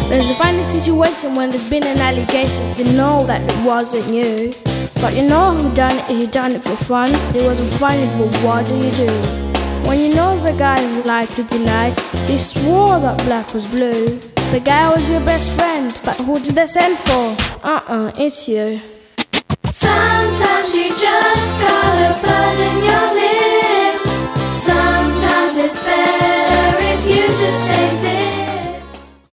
There's a funny situation when there's been an allegation. You know that it wasn't you, but you know who done it. He done it for fun. It wasn't funny, but what do you do? When you know the guy who lied to deny, he swore that black was blue. The guy was your best friend, but who did they send for? It's you.